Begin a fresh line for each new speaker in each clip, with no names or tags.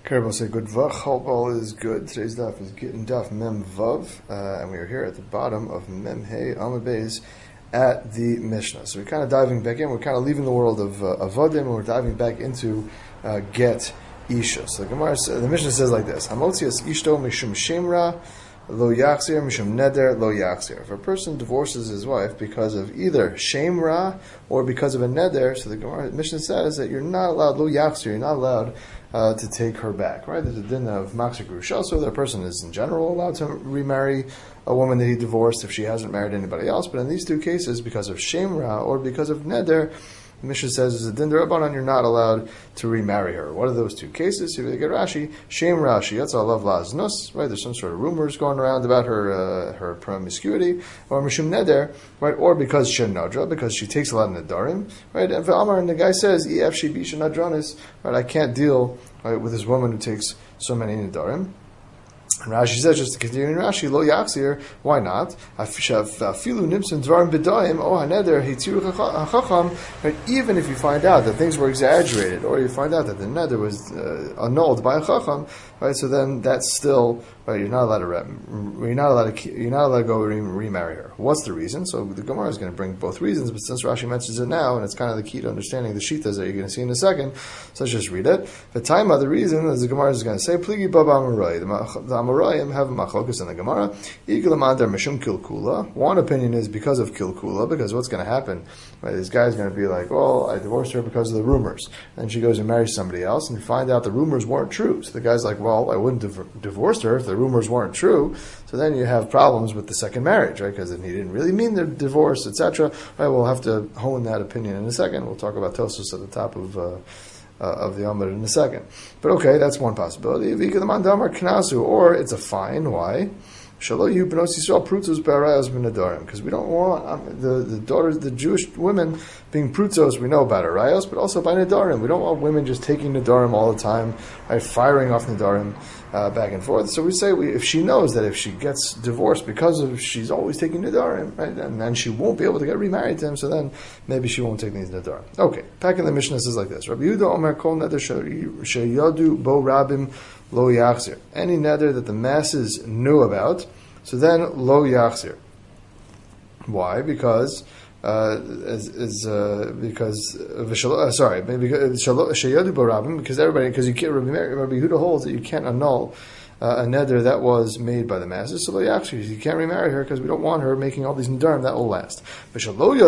Caribou say good vach. Hope all is good. Today's daf is getting daf mem vav, and we are here at the bottom of mem hey amud beis at the Mishnah. So we're kind of diving back in. We're kind of leaving the world of avodim, and we're diving back into get isha. So the Mishnah says like this: Hamotzias ishto mishum shemra lo yachzir mishum neder lo yachzir. If a person divorces his wife because of either shemra or because of a neder, so the Mishnah says that you're not allowed lo yachzir. You're not allowed to take her back, right? There's a din of Maxir Grusha, so that person is in general allowed to remarry a woman that he divorced if she hasn't married anybody else. But in these two cases, because of Shemra or because of Neder, the Mishnah says as a din d'Rabbanan, you're not allowed to remarry her. What are those two cases? If you look at Rashi, Shem Rashi, that's a love laznus, right? There's some sort of rumors going around about her promiscuity, or Mishum Neder, right? Or because Shenadra, because she takes a lot of Nadarim, right? And for Amar, and the guy says, Ef she be Shenadranis, right? I can't deal, right, with this woman who takes so many Nadarim. And Rashi says, just to continue in Rashi, lo yachzir, why not? Afilu nimsun dvarim b'dayim, oh haneder hitziru hachacham. Even if you find out that things were exaggerated, or you find out that the neder was annulled by a chacham, right? So then that's still right. You're not allowed to go remarry her. What's the reason? So the Gemara is going to bring both reasons, but since Rashi mentions it now, and it's kind of the key to understanding the shitas that you're going to see in a second, so let's just read it. The time of the reason, as the Gemara is going to say, pligi baba amorai. The Amoraim have machlokus in the Gemara. Mishum kilkula. One opinion is because of kilkula, because what's going to happen? Right, this guy's going to be like, well, I divorced her because of the rumors, and she goes and marries somebody else, and you find out the rumors weren't true. So the guy's like, well, I wouldn't have divorced her if the rumors weren't true. So then you have problems with the second marriage, right? Because he didn't really mean the divorce, etc. Right? We'll have to hone that opinion in a second. We'll talk about Tosos at the top of the Amud in a second. But okay, that's one possibility. Or it's a fine. Why? Because we don't want the daughters, the Jewish women being prutzos. We know about arayos, but also by nedarim. We don't want women just taking nedarim all the time, right, firing off nedarim back and forth. So we say if she knows that if she gets divorced because of she's always taking nedarim, right, and then she won't be able to get remarried to him, so then maybe she won't take these nedarim. Okay, back in the Mishnah says like this: Rabbi Yehuda Omer Kol Neder Sheyadu Bo Rabim Lo Yachzir. Any neder that the masses knew about, so then Lo Yachzir. Why? Because Sheyadu Bo Rabim, because you can't. Rabbi Yehuda holds that you can't annul a neder that was made by the masses. So actually, you can't remarry her because we don't want her making all these nedarim that will last. But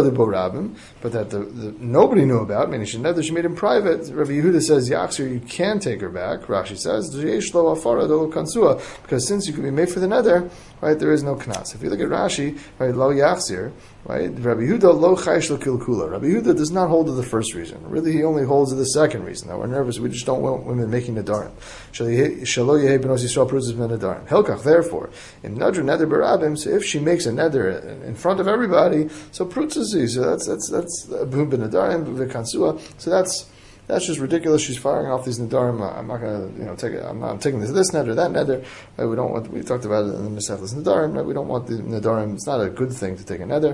that nobody knew about, meaning she neder she made in private. Rabbi Yehuda says Yachzir, you can take her back. Rashi says because since you can be made for the neder, right, there is no knas. If you look at Rashi, right, lo Yachzir, right, Rabbi Yehuda lo chaysh lo kilkula. Rabbi Yehuda does not hold to the first reason. Really, he only holds to the second reason. That we're nervous. We just don't want women making nedarim. Shalo yehei b'nos Yisrael pruzes ben nedarim. Helkach. Therefore, in nadru neder barabim. So if she makes a neder in front of everybody, so pruzes. So that's ben nedarim v'kansua. So that's just ridiculous. She's firing off these nedarim. I'm not going to, take it. I'm taking this neder, that neder. Right? We don't want. We talked about it in the Mesechus nedarim. Right? We don't want the nedarim. It's not a good thing to take a neder.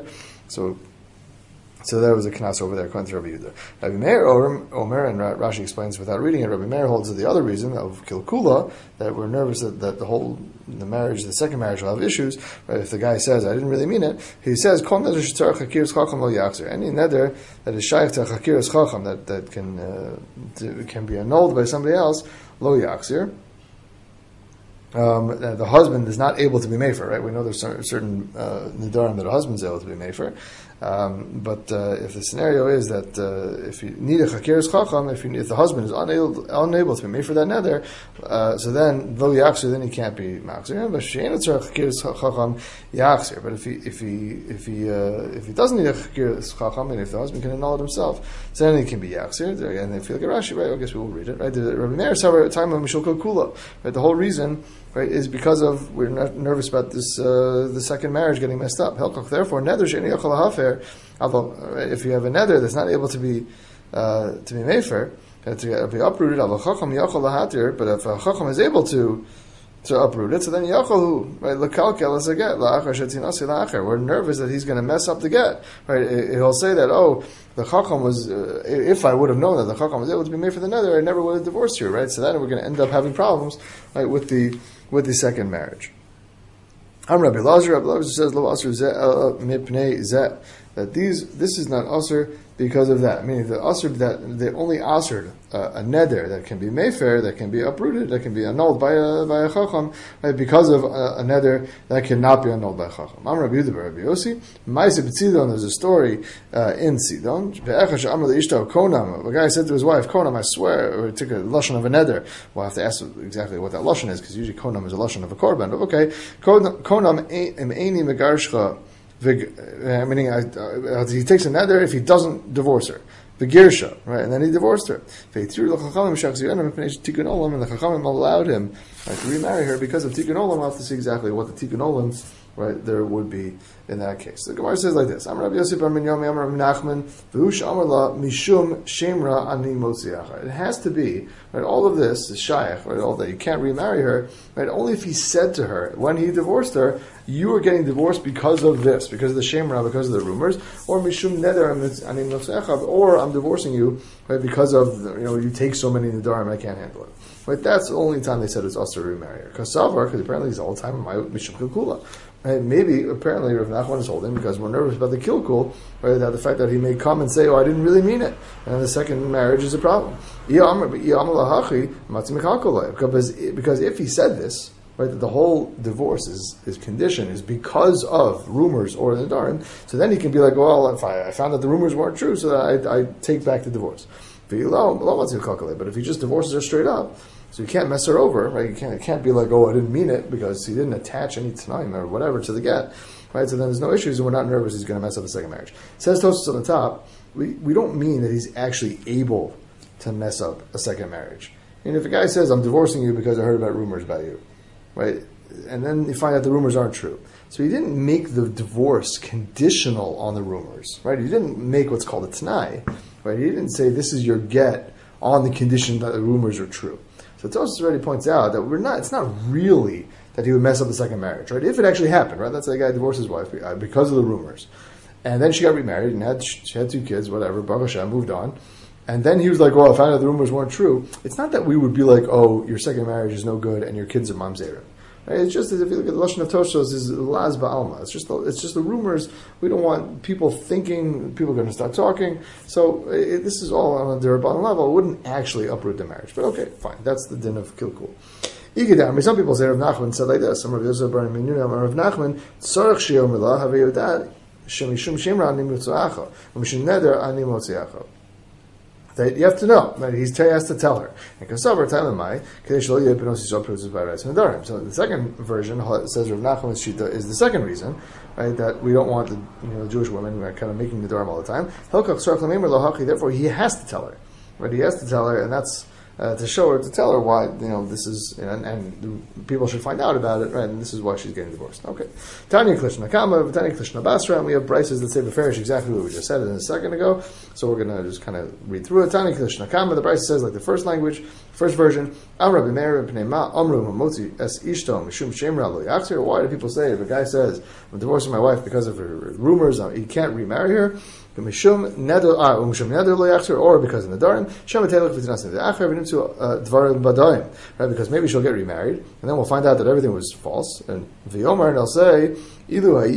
So there was a knas over there, according to Rabbi Yehuda. Rabbi Meir Omer, and Rashi explains without reading it, Rabbi Meir holds to the other reason of kilkula, that we're nervous that the marriage, the second marriage will have issues. Right? If the guy says, I didn't really mean it, he says, Kol neder shetzarech chakiras chacham lo yachzir. Any neder that is shaykh to chakiras chacham, that can be annulled by somebody else, lo yachzir. The husband is not able to be mefer, right? We know there's certain nedarim that a husband's able to be mefer. But if the scenario is that if you need a chakiras chacham, if the husband is unable to be made for that neder, so then lo yachzir, then he can't be machzir. But she'enot tzarech chakiras chacham yachzir. But if he doesn't need a chakiras chacham, and if the husband can annul it himself, so then he can be yachzir. And if you look at Rashi, right? I guess we will read it, right? The Rabbi Meir said time of mishul kula, right? The whole reason, right, is because of we're nervous about this the second marriage getting messed up. Therefore, neder she'eni yachal hafer. If you have a neder that's not able to be mefer, to be uprooted, but if a chacham is able to to uproot it. So then Yachalu, right, Lakalkel as a get, La'achar Shetinasi La'achar. We're nervous that he's going to mess up the get. Right? He'll say that, the Chacham was, if I would have known that the Chacham was able to be made for the nether, I never would have divorced you, right? So then we're going to end up having problems, right, with the second marriage. Rabbi Lazar says, Lo Asr Mipnei Zeh, that this is not Asr because of that. Meaning the Asr, that they only Asr a neder that can be mayfair, that can be uprooted, that can be annulled by a Chacham, right, because of a neder that cannot be annulled by a Chacham. Rabbi Yehuda Rabbi Yossi, Ma'aseh b'Tzidon, there's a story in Sidon. A guy said to his wife, Konam, I swear, or he took a lashon of a neder. We'll have to ask exactly what that lashon is, because usually Konam is a lashon of a korban. But okay, Konam im eini megarshcha, meaning he takes a neder if he doesn't divorce her. The Girsha, right, and then he divorced her. And the Chachamim allowed him, right, to remarry her because of Tikkun Olam. We'll have to see exactly what the Tikkun Olam, right, there would be in that case. The Gemara says like this: Amar Rabbi Yossi bar Minyomi, Amar Rabbi Nachman, v'hu she'amar la mishum shemra ani motziacha. It has to be, right, all of this is shayach, right, all that you can't remarry her, right, only if he said to her when he divorced her, you are getting divorced because of this, because of the shemra, because of the rumors, or mishum neder ani motziacha, or I'm divorcing you, right, because of you take so many nedarim, I can't handle it. Right, that's the only time they said it's us to remarry her. Because apparently he's all the time mishum kilkula. Right, maybe apparently Rav Nachman is holding because we're nervous about the kilkul, right? That the fact that he may come and say, "Oh, I didn't really mean it," and the second marriage is a problem. Because if he said this, right, that the whole divorce is conditioned is because of rumors or the nedarim, so then he can be like, "Well, if I found that the rumors weren't true, so that I take back the divorce." But if he just divorces her straight up, so you can't mess her over, right? It can't be like, I didn't mean it, because he didn't attach any tanaim or whatever to the get, right? So then there's no issues, and we're not nervous he's going to mess up the second marriage. It says Tosfos on the top, we don't mean that he's actually able to mess up a second marriage. And if a guy says, I'm divorcing you because I heard about rumors about you, right? And then you find out the rumors aren't true. So he didn't make the divorce conditional on the rumors, right? He didn't make what's called a tanai, right? He didn't say, this is your get on the condition that the rumors are true. So Tosfos already points out that it's not really that he would mess up the second marriage, right? If it actually happened, right? That's the guy divorced his wife because of the rumors. And then she got remarried and she had 2 kids, whatever, Baruch Hashem, moved on. And then he was like, I found out the rumors weren't true. It's not that we would be like, your second marriage is no good and your kids are mamzerim. Right? It's just as if you look at the Lashon of Tosfos, is Laz Ba'alma. It's just the rumors. We don't want people thinking people are going to start talking. So this is all on a Diraban level. It wouldn't actually uproot the marriage. But okay, fine. That's the din of Kilkul. Some people say Rav Nachman said like this. Some Rav Yosef bar Minyomi, Rav Nachman, Tzarech she'omer la havei yodat shemishum shemra ani motziacha, umishum neder ani motziacha. That you have to know, right? He has to tell her. So the second version says Rav Nachman's shita is the second reason, right? That we don't want the Jewish women who are kind of making the nedarim all the time. Therefore, he has to tell her, right? He has to tell her, and that's to show her, to tell her why this is, and people should find out about it, right? And this is why she's getting divorced. Okay, Tanya Klishna Kama, Tanya Klishna Basra, and we have Bryces that say beferish exactly what we just said a second ago. So we're going to just kind of read through it. Tanya Klishna Kama, the Bryce says like the first language, first version. Amra b'meir b'nei ma amru hamotzi es ishto mishum shemra lo yachzir. Why do people say if a guy says I'm divorcing my wife because of her rumors, he can't remarry her? Or because in the Darim, right? Because maybe she'll get remarried, and then we'll find out that everything was false. And V'yomer, and they'll say, right?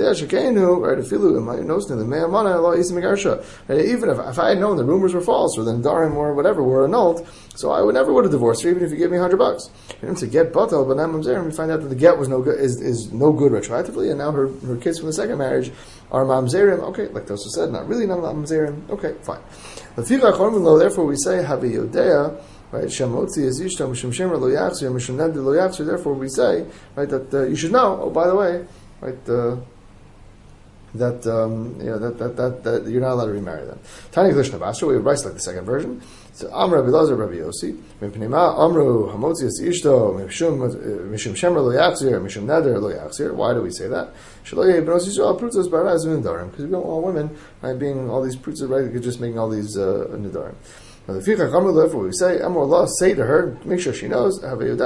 Even if I had known the rumors were false, or the Darim or whatever were annulled, so I would have divorced her, even if you gave me $100. And to get batal, but now we find out that the get was no good, is no good retroactively, and now her kids from the second marriage are mamzerim. Okay, like Tosfos said, not really mamzerim. Okay, fine. Therefore, we say Havi Yodea, right? Shemotzi is Ishto Mishum Shemra Lo Yachzir Mishum Ned Lo Yachzir. Therefore, we say, right, that you should know. Oh, by the way, right, that you're not allowed to remarry them. Tani Klishna Basra, we have rice like the second version. So Amr Rabbi Lazar Rabbi Yossi, Mipnima Amru Hamotzi is Ishto Mishum Shemra Lo Yachzir Mishum Neder Lo Yachzir. Why do we say that? Shaloye B'nos Yisrael Prutzos Baraz Nidarim, because we don't want women, right, being all these prutzos, right, just making all these nidarim. What we say, Amor Allah, say to her, make sure she knows,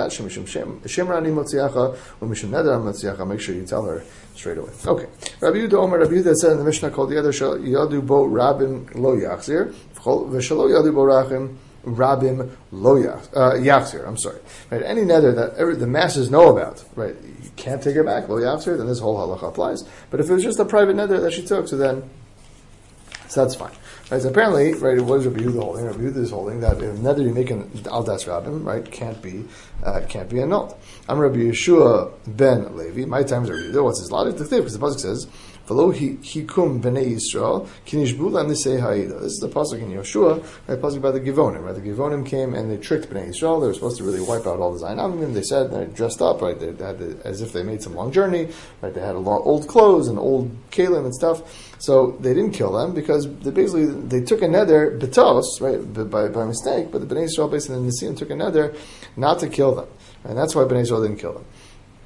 make sure you tell her straight away. Okay. Rabbi Yehuda said in the Mishnah called the other Yadu Bo Rabim Lo Yachzir, V'Shalo Yadu Bo Rabim Lo Yachzir. I'm sorry. Right? Any nether that the masses know about, right? You can't take it back, Lo Yachzir, then this whole halacha applies. But if it was just a private nether that she took, so that's fine. Right, so apparently, right, what is Rabbi Yehuda holding? Rabbi Yehuda is holding that if nether you make an al das rabbim, right, can't be annulled. I'm Rabbi Yeshua ben Levi. My time is Rabbi Yehuda. What's his logic? Because the pasuk says, "V'lo hikum b'nei Yisrael kinishbu lam nisei ha'ida." This is the pasuk in Yoshua, right? Pasuk by the Givonim. Right, the Givonim came and they tricked b'nei Yisrael. They were supposed to really wipe out all the Zainamim. They said they dressed up, right? They had as if they made some long journey, right? They had old clothes and old kalim and stuff. So they didn't kill them because they took a nether betos, right, by mistake. But the Bnei Yisrael, based on the Nisim, took a nether not to kill them, and that's why Bnei Yisrael didn't kill them.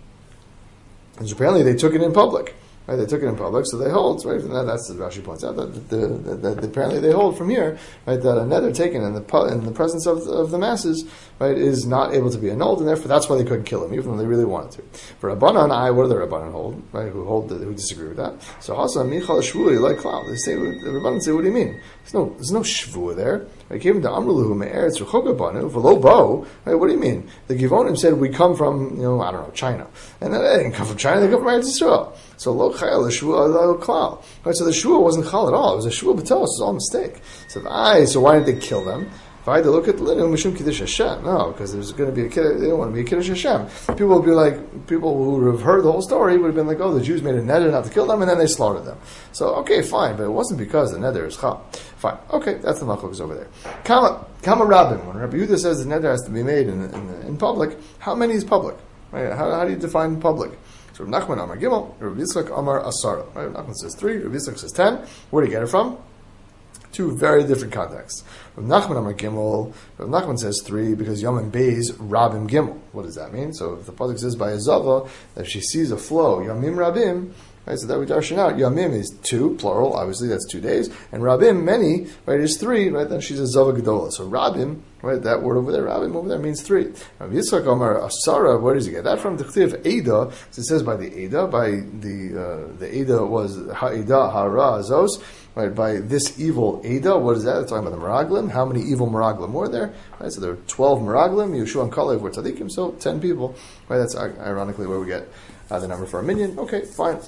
And apparently they took it in public. Right, they took it in public, so they hold. Right, and that's as Rashi points out that apparently they hold from here, right, that a nether taken in the presence of the masses, right, is not able to be annulled, and therefore that's why they couldn't kill him, even though they really wanted to. For Rabbanan, what do the Rabbanan hold? Right, who disagree with that? So also Michal Shvuah like cloud. They say the Rabbanan say, what do you mean? There's no shvuah there. Right, came to Amruluhu me'eretz ruchokabanu v'lo bo. Right, what do you mean? The Givonim said we come from China, and they didn't come from China. They come from Eretz Yisrael. So lo chayal shvuah lo klal. Right, so the shvuah wasn't chal at all. It was a shvuah b'tos. It was all a mistake. So why did they kill them? If I had to look at the linu mishum kiddush Hashem, no, because there's going to be they don't want to be a kiddush Hashem. People would be like, people who would have heard the whole story would have been like, oh, the Jews made a nether not to kill them, and then they slaughtered them. So okay, fine, but it wasn't because the nether is chal. Fine, okay, that's the machlokes over there. Kama Rabbim. When Rabbi Yehuda says the nether has to be made in public, how many is public? Right? How do you define public? So Rav Nachman Amar Gimel, Rav Yitzchak Amar Asara. Right? Rav Nachman says 3, Rav Yitzchak says 10. Where do you get it from? Two very different contexts. Rav Nachman Amar Gimel, Rav Nachman says 3 because Yom and Beis Rabim Gimel. What does that mean? So if the pasuk says by a zava that if she sees a flow, Yomim Rabim, right, so that we darshan out. Yamim is 2, plural, obviously that's 2 days. And Rabim, many, right, is 3, right, then she's a Zava Gedola. So Rabim, right, that word over there, Rabim over there means 3. Rav Yitzchak Amar Asara, where does he get that from? The Chtiv Eda, so it says by the Eda, by the Eda was Ha'eda Hara Azos, right, by this evil Eda. What is that? It's talking about the Meraglim. How many evil Meraglim were there? Right, so there were 12 Meraglim, Yeshua and Kalev were Tzadikim, so 10 people. Right, that's ironically where we get the number for a minion. Okay, fine.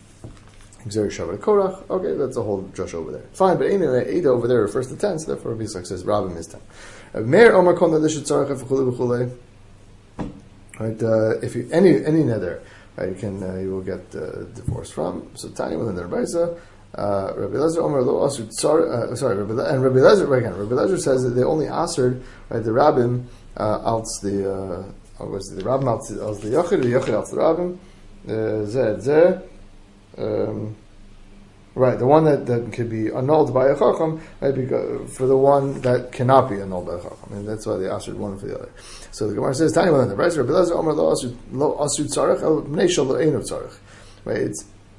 Xer Shabbat Korach. Okay, that's a whole drush over there. Fine, but anyway, Ada over there refers to 10, so therefore Rabbi Yitzchak says Rabim is 10. Meir Omar Kon Nadishat Tzarech V'chulei V'chulei. Right, if you any nether, right, you will get divorced from. So Tanya within the Rebbeisa, Rabbi Lezer Omar Lo Asur Tzar. Sorry, Rabbi Lezer says that they only answered, right, the Rabim outs the Rabim outs the Yochid, the Yochid outs the Rabim. Zeh. Right, the one that could be annulled by a chacham, right? Because for the one that cannot be annulled by a chacham, and that's why they asked one for the other. So the Gemara says, "Tani one the right." Rabbi Lezer Omer lo asu tzarich el bnei shel lo einu tzarich. Right,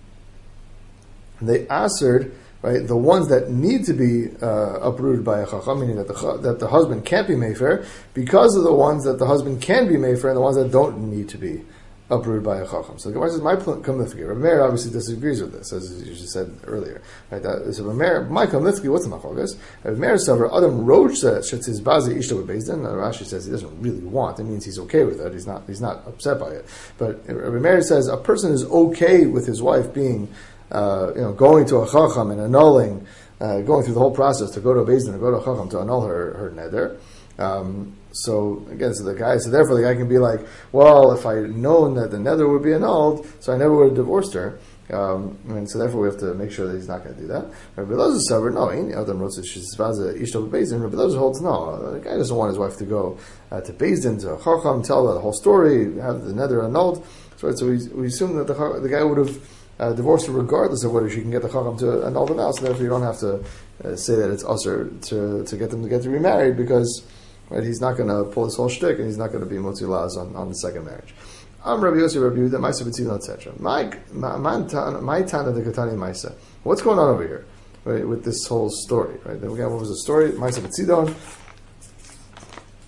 they answered, right, the ones that need to be uprooted by a chacham, meaning that the husband can't be mefer, because of the ones that the husband can be mefer and the ones that don't need to be uprooted by a chacham. So the Gemara says, "My kamlifki." Rabbi Meir obviously disagrees with this, as you just said earlier. Right? So Rabbi Meir, my kamlifki, what's the machlokas? Rabbi Meir says, "Adam roach shetzis bazi ishto bebezdin." Rashi says he doesn't really want. It means he's okay with it. He's not upset by it. But Rabbi Meir says a person is okay with his wife being, going to a chacham and annulling, going through the whole process to go to a bezdin or go to a chacham to annul her neder. So therefore the guy can be like, well, if I had known that the nether would be annulled, so I never would have divorced her. So therefore we have to make sure that he's not going to do that. Rabbi Lezer said, no, any other Rabbi Lezer holds no. The guy doesn't want his wife to go to Beis Din, to Chacham, tell the whole story, have the nether annulled. So we assume that the guy would have divorced her regardless of whether she can get the Chacham to annul them out. So therefore you don't have to say that it's usher to get them to get remarried, because, right, he's not going to pull this whole shtick, and he's not going to be motzi laz on the second marriage. I'm Rabbi Yossi, Rabbi Yehuda, Maisa B'tzidon, etc. My Tana the Katani Maisa. What's going on over here, right, with this whole story? Right, then we got what was the story? Maisa B'tzidon.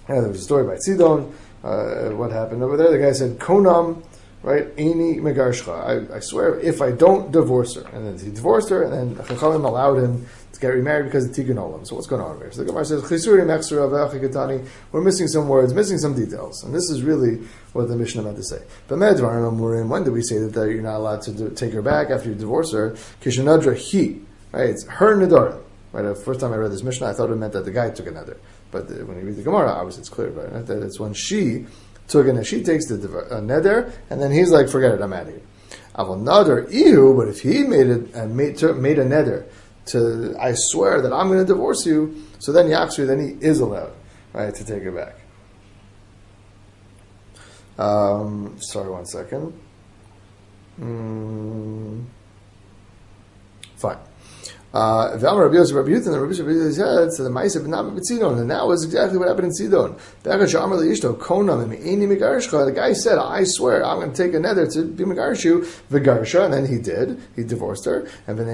there was a story by Tzidon. What happened over there? The guy said, Konam, right? Eini megarshcha. I swear, if I don't divorce her. And then he divorced her, and then Chachamim allowed him to get remarried because of Tikkun Olam. So what's going on here? So the Gemara says, Chisuri mechsura v'achikatani. We're missing some words, missing some details. And this is really what the Mishnah meant to say. When did we say that you're not allowed to take her back after you divorce her? Kishanadra hi. Right? It's her nedarim. Right? The first time I read this Mishnah, I thought it meant that the guy took a neder. But when you read the Gemara, obviously it's clear, right? That it's when she she takes the neder, and then he's like, forget it, I'm out of here. Avon nader ihu, but if he made it and made a neder to, I swear that I'm going to divorce you, so then Yakshu, then he is allowed, right, to take her back. Sorry, 1 second. Fine. And now is exactly what happened in Sidon. The guy said, I swear, I'm going to take a nether to be Megarshu, Vigarsha, and then he did. He divorced her. And the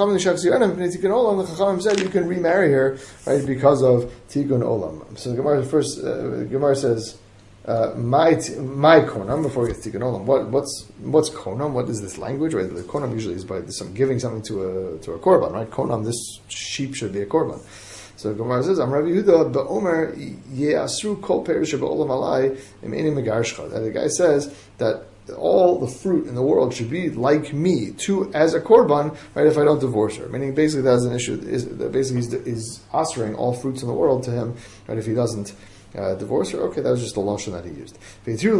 Chachamim said, you can remarry her, right, because of Tikkun Olam. So the Gemara says, my konam, before we get to Tikkun Olam, what's konam? What is this language? Right, the konam usually is by giving something to a korban, right? Konam, this sheep should be a korban. So Gemara says, "Am Rabbi Yehuda beomer yeasru kol perish be'olam alai im eni megarshcha." That the guy says that all the fruit in the world should be like me as a korban, right? If I don't divorce her, meaning basically that's an issue. He's offering all fruits in the world to him, right? If he doesn't divorce her, okay, that was just the lashon that he used. Right? The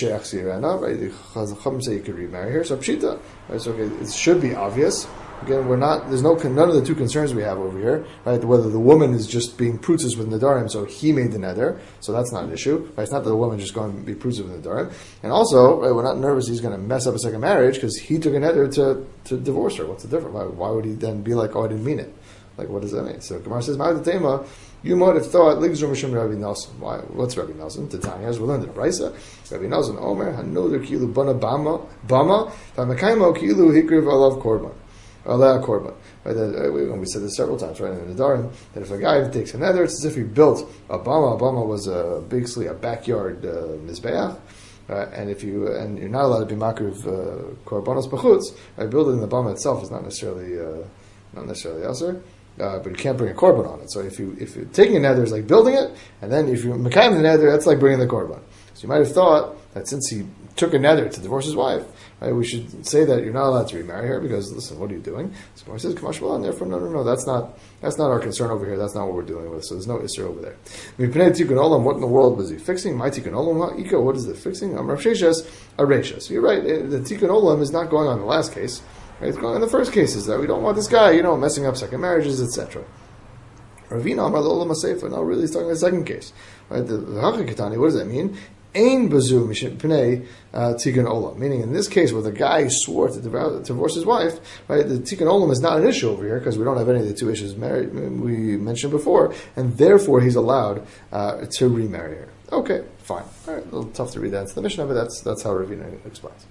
Chacham say you could remarry her, so pshita, right? So okay, it should be obvious. Again, there's none of the two concerns we have over here, right? Whether the woman is just being prutzes with nedarim, so he made the neder, so that's not an issue. Right? It's not that the woman just going to be prutzes with nedarim, and also, right, we're not nervous he's going to mess up a second marriage because he took a neder to divorce her. What's the difference? Why would he then be like, oh, I didn't mean it? Like, what does that mean? So Gemara says, "Ma'adatema." You might have thought, Ligzur Mishum Rabbi Nelson. Why? What's Rabbi Nelson? Titania, as we learned in the Raisa. Rabbi Nelson, Omer, Hanoder Kilu Bana Bama, Famakaimo Kilu Hikriv Alav Korban. Aleh Korban. Right? We said this several times, right, in the Darim, that if a guy takes a nether, it's as if he built a Bama was basically a backyard Mizbeach. And you're not allowed to be makriv korbanos b'chutz, right? Building the bama itself is not necessarily aser, but you can't bring a korban on it. So if you're taking a nether is like building it, and then if you're mekayim the nether, that's like bringing the korban. So you might have thought that since he took a nether to divorce his wife, right, we should say that you're not allowed to remarry her because listen, what are you doing? So he says kamash and therefore no, that's not our concern over here. That's not what we're dealing with. So there's no isser over there. Tikkun Olam, what in the world was he fixing? My Tikkun Olam, Ika, what is the fixing? Rav Sheshes, Aresha. So you're right. The Tikkun Olam is not going on the last case. Right? It's going on the first case. Is that we don't want this guy, messing up second marriages, etc. Ravina Amar Lolam Asefa. Now really, he's talking about the second case. Right? The Hachikatani. What does that mean? Ein bazu pnei tikkun olam. Meaning, in this case, where the guy swore to divorce his wife, right? The tikkun olam is not an issue over here because we don't have any of the two issues we mentioned before, and therefore he's allowed to remarry her. Okay, fine. All right, a little tough to read that into the Mishnah, but that's how Ravina explains.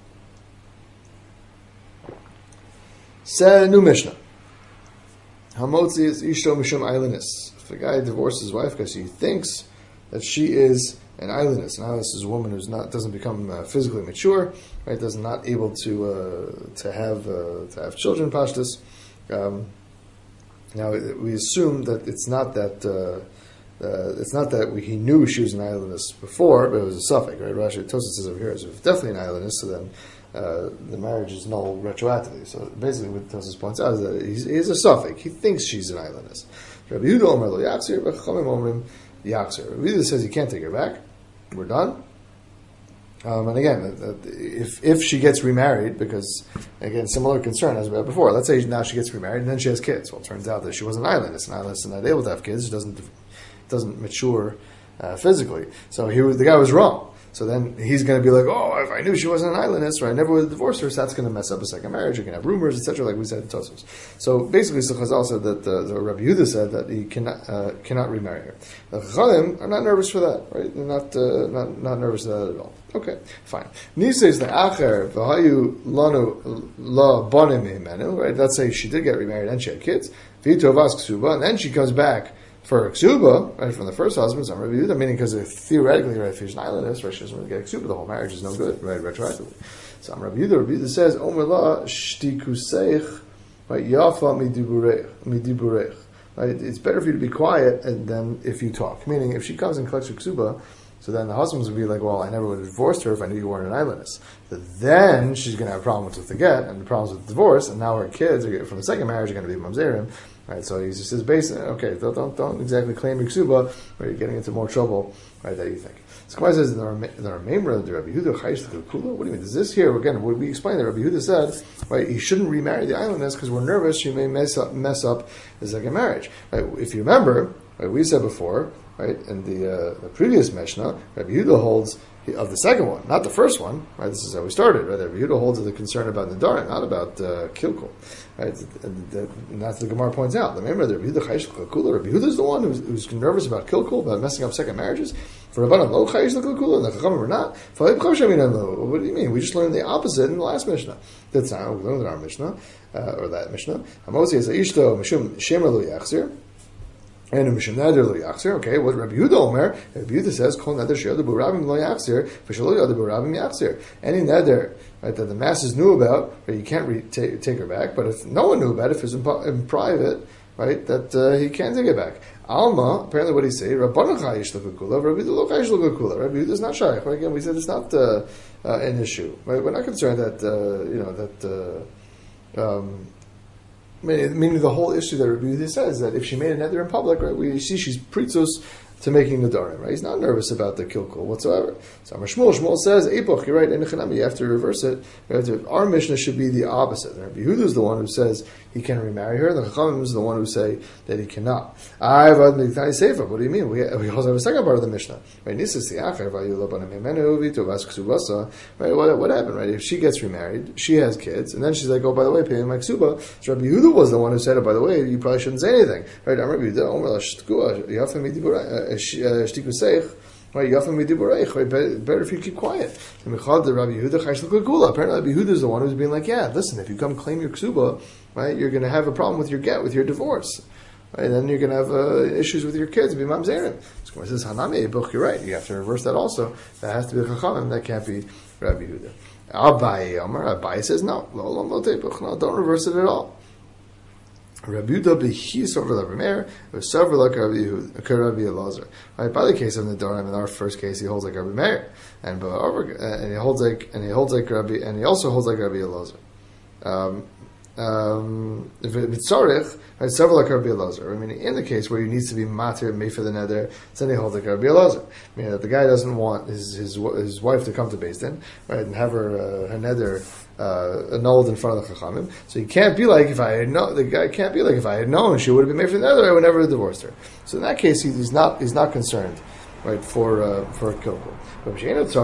New Mishnah. Hamotzi is ishto mishum ailenis. If a guy divorces his wife because he thinks that she is an islandess. An islandess is a woman who doesn't become physically mature, right? Does not able to have children. Pashtus. Now we assume that it's not that he knew she was an islandess before, but it was a suffix, right? Rashi Tosafos says over here, it's definitely an islandess. So then the marriage is null retroactively. So basically, what Tosafos points out is that he's a suffix. He thinks she's an islandess. Rabbi Yehuda Omer lo Yaksir, but Chachamim Omrim Yaksir. Rabbi Yehuda says you can't take her back. We're done. And again, if she gets remarried, because again, similar concern as we had before. Let's say now she gets remarried and then she has kids. Well, it turns out that she was an islandess. An islandess is not able to have kids. She doesn't mature physically. So the guy was wrong. So then he's going to be like, oh, if I knew she wasn't an islandess, or I never would have divorced her, so that's going to mess up a second marriage. You can have rumors, etc., like we said in Tosafos. So basically, Chazal said that the Rabbi Yehuda said that he cannot remarry her. The Chachanim are not nervous for that, right? They're not nervous for that at all. Okay, fine. Nisays the Acher v'hayu lanu la banim mimenu, right? Let's say she did get remarried and she had kids. V'itov as ksuba, and then she comes back For Ksuba, right, from the first husband, some Rabbi Yehuda, meaning because theoretically, right, if he's an islandess, right, she doesn't really get Ksuba, the whole marriage is no good, right, retroactively. So Rabbi Yehuda says, Omer la shtikuseich, right, yafa midiburech. Right, it's better for you to be quiet than if you talk. Meaning, if she comes and collects your Ksuba, so then the husbands would be like, well, I never would have divorced her if I knew you weren't an islandess. So then she's going to have problems with the get and the problems with the divorce, and now her kids from the second marriage are going to be mamzerim. Right, so he just says, basically, okay, don't exactly claim your ksuba, or you're getting into more trouble, right, that you think. So Gemara says, the Ramemra, the Rabbi Yehuda, Chayish L'Kula. What do you mean? Is this here, again, what we explained that Rabbi Yehuda said, right, he shouldn't remarry the islandess because we're nervous she may mess up his second marriage. Right, if you remember, right, we said before, right, in the previous Mishnah, Rabbi Yehuda holds of the second one, not the first one, right? This is how we started, right? Rabbi Yehuda holds the concern about Nadarim, not about Kilkul, right? And that's the Gemara points out. Remember, Rabbi Yehuda Chayish L'Kula. Rabbi Yehuda is the one who's nervous about Kilkul, about messing up second marriages. For Rabbanan Lo Chayish L'Kula, and the Chachamim were not. What do you mean? We just learned the opposite in the last Mishnah. That's not we learned in our Mishnah, or that Mishnah. Hamosi is Ishto Mishum Shemer Lo Yachzir. And Mishum Nader Lo Yachzir. Okay, what Rabbi Yehuda Omer? Rabbi Yehuda says, "Kol Nader She'Yodabu Rabim Lo Yachzir, V'Shelo Yodabu Rabim Yachzir." Any Nader, right, that the masses knew about, right, you can't take her back. But if no one knew about it, if it's in private, right, that he can take it back. Alma, apparently, what he say? Rabbanan Chayish L'Kula, Rabbi Yehuda Lo Chayish L'Kula. Rabbi Yehuda is not shaykh. Right? Again, we said it's not an issue. Right? We're not concerned that meaning the whole issue that Rabbi Yehuda says that if she made a neder in public, right, we see she's pritzus to making Nadarim, right? He's not nervous about the kilkul whatsoever. So Shmuel says, Epoch, you're right, you have to reverse it. Our Mishnah should be the opposite. Rabbi Yehuda is the one who says he can remarry her, and the Chachamim is the one who say that he cannot. What do you mean? We also have a second part of the Mishnah. Right? What happened, right? If she gets remarried, she has kids, and then she's like, oh, by the way, pay me my ksuba. So Rabbi Yehuda was the one who said, oh, by the way, you probably shouldn't say anything. Right? Right, better if you keep quiet. Apparently, Rabbi Yehuda is the one who's being like, yeah, listen, if you come claim your ksuba, right, you're going to have a problem with your get, with your divorce. Right, then you're going to have issues with your kids. Be mamzerim. So it says Hanami Ebuch. You're right. You have to reverse that also. That has to be Chachamim. That can't be Rabbi Yehuda. Abaye says no. No, don't reverse it at all. Rabbi Yehuda b'chis over Rabbi Meir, several like Rabbi Elazar. Right, by the case of Nadarim, in our first case, he holds like Rabbi Meir, and he holds like Rabbi, and he also holds like Rabbi Elazar. If it's tzarich, right, several like Rabbi Elazar. I mean, in the case where he needs to be matir made for the neder, then he holds like Rabbi Elazar. Meaning that the guy doesn't want his wife to come to Beis Din, right, and have her neder annulled in front of the Chachamim. So he can't be like, if I had known she would have been made for the neder, I would never have divorced her. So in that case, he's not concerned, right, for kilkul. But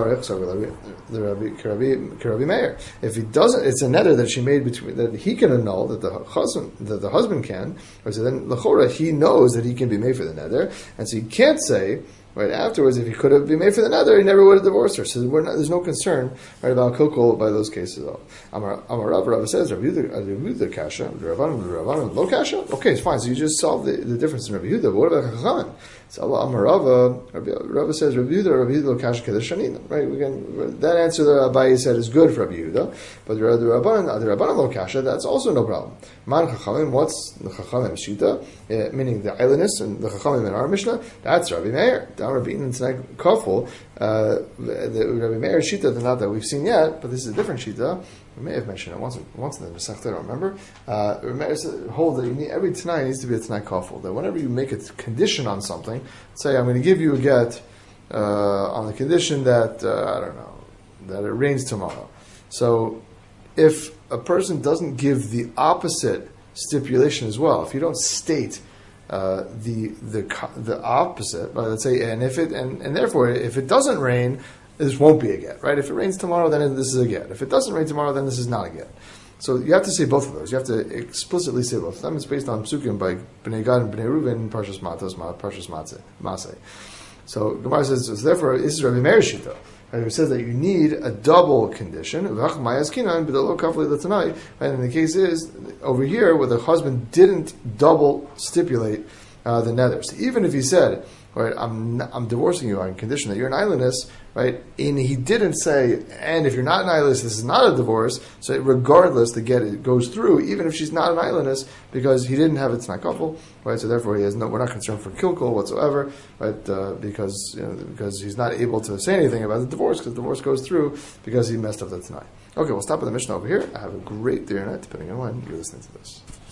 Rabbi Meir, if he doesn't, it's a neder that she made that he can annul, that the husband can. Right, so then l'chora he knows that he can be made for the neder, and so he can't say right afterwards if he could have been made for the neder, he never would have divorced her. So there's no concern, right, about kilkul by those cases at all. Amar Rav says Rabbi Yehuda kasha, Rabbanan lo kasha. Okay, it's fine. So you just solved the difference in Rabbi Yehuda. But what about Chachamim? So Amar Rava says Rabbi Yehuda lo kasha kedushanin. Right, that answer that Abaye said is good for Rabbi Yehuda, but the Rabbanan lo kasha, that's also no problem. Man Chachamim, what's the Chachamim shita? Meaning the islandess and the Chachamim in our Mishnah. That's Rabbi Meir. Rabbi Kafel, the Rabbi Meir shita, not that we've seen yet, but this is a different shita. We may have mentioned it once in the Masechta, I don't remember. Rabbi Meir hold that every Tanai needs to be a Tanai Kafel. That whenever you make a condition on something, say I'm going to give you a get on the condition that I don't know, that it rains tomorrow. So if a person doesn't give the opposite stipulation as well, if you don't state the opposite, right, let's say, and therefore if it doesn't rain, this won't be a get, right? If it rains tomorrow, then this is a get. If it doesn't rain tomorrow, then this is not a get. So you have to say both of those. You have to explicitly say both of them. It's based on psukim by Bnei Gad and Bnei Reuven, Parshas Matos, Parshas Maseh. So Gemara says, so therefore, this is Rabbi Meir shita. Right, it says that you need a double condition. And the case is, over here, where the husband didn't double stipulate the nether. So even if he said, right, I'm divorcing you on condition that you're an islandess, right, and he didn't say, and if you're not an islandess, this is not a divorce, so regardless, the get it goes through, even if she's not an islandess, because he didn't have it's not couple, right, so therefore we're not concerned for kilkul whatsoever, right, because he's not able to say anything about the divorce, because the divorce goes through, because he messed up the Tanai. Okay, we'll stop with the Mishnah over here. Have a great day or night, depending on when you're listening to this.